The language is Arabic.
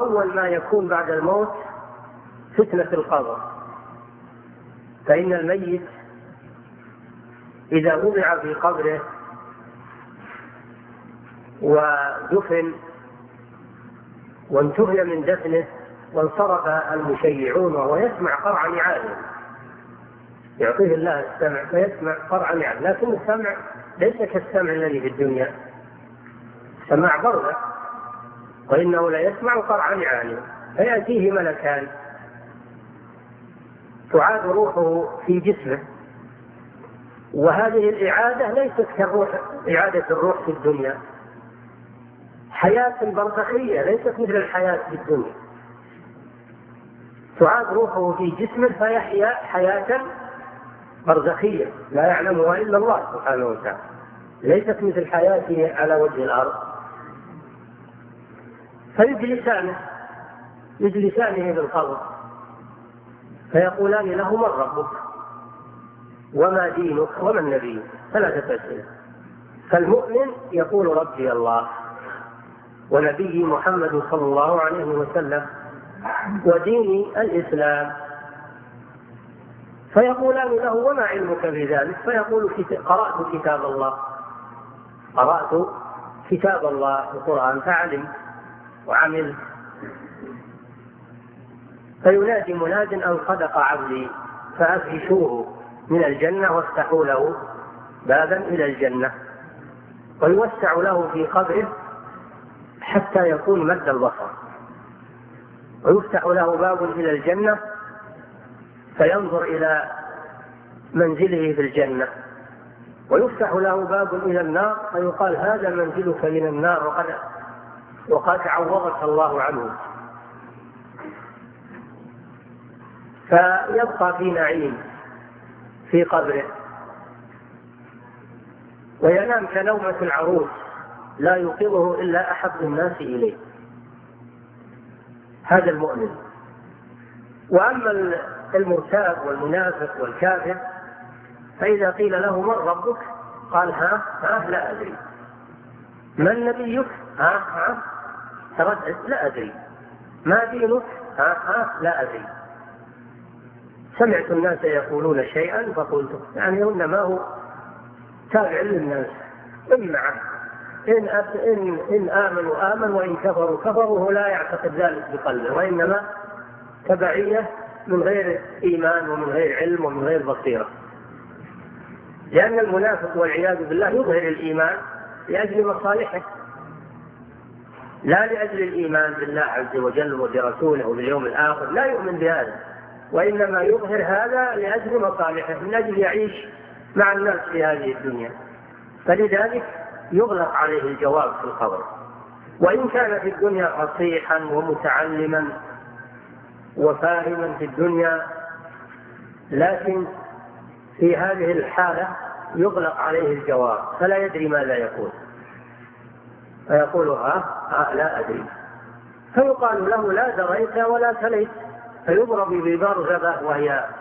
أول ما يكون بعد الموت فتنة القبر. فإن الميت إذا وضع في قبره ودفن وانتهي من دفنه وانصرف المشيعون وهو يسمع قرع نعالهم، يعطيه الله السمع فيسمع قرع نعال، لكن السمع ليس كالسمع الذي في الدنيا، سماع برزخ، وإنه لا يسمع قرع نعالهم. فيأتيه ملكان تعاد روحه في جسمه، وهذه الإعادة ليست كالروح إعادة الروح في الدنيا، حياة برزخية ليست مثل الحياة في الدنيا. تعاد روحه في جسمه فيحيا حياة برزخية لا يعلمها إلا الله سبحانه وتعالى، ليست مثل حياته على وجه الأرض. فيجلسانه في القبر فيقولان له: من ربك وما دينك وما النبي؟ ثلاثة أسئلة. فالمؤمن يقول: ربي الله ونبي محمد صلى الله عليه وسلم وديني الإسلام. فيقولان له: وما علمك بذلك؟ فيقول: قرأت كتاب الله القرآن فعلم وعمل. فينادي مناد: أن صدق عبدي فأفرشوه من الجنة وافتحوا له بابا إلى الجنة. ويوسع له في قبره حتى يكون مد البصر، ويفتح له باب إلى الجنة فينظر إلى منزله في الجنة، ويفتح له باب إلى النار فيقال: هذا منزلك من النار وقد عوضك الله عنه. فيبقى في نعيم في قبره وينام كنومة العروس لا يوقظه إلا أحب الناس إليه. هذا المؤمن. وأما المرتاب والمنافق والكافر فإذا قيل له: من ربك؟ قال: لا أدري. من نبيك؟ تردد: لا أدري. ما دينك؟ لا أدري. سمعت الناس يقولون شيئا فقلت، يعني إنما هو تابع للناس، إمعه إن آمنوا آمن وإن كفروا هو لا يعتقد ذلك بقلبه، وإنما تبعية من غير إيمان ومن غير علم ومن غير بصيرة. لأن المنافق والعياذ بالله يظهر الإيمان لأجل مصالحه، لا لأجل الإيمان بالله عز وجل وبرسوله وباليوم الآخر، لا يؤمن بهذا، وإنما يظهر هذا لأجل مصالحه، من أجل يعيش مع الناس في هذه الدنيا. فلذلك يغلق عليه الجواب في القبر، وإن كان في الدنيا فصيحا ومتعلما وفاهما في الدنيا، لكن في هذه الحالة يغلق عليه الجواب فلا يدري ماذا يقول، فيقول: لا أدري. فيقال له: لا دريت ولا تليت، فيضرب ببرزبة وهي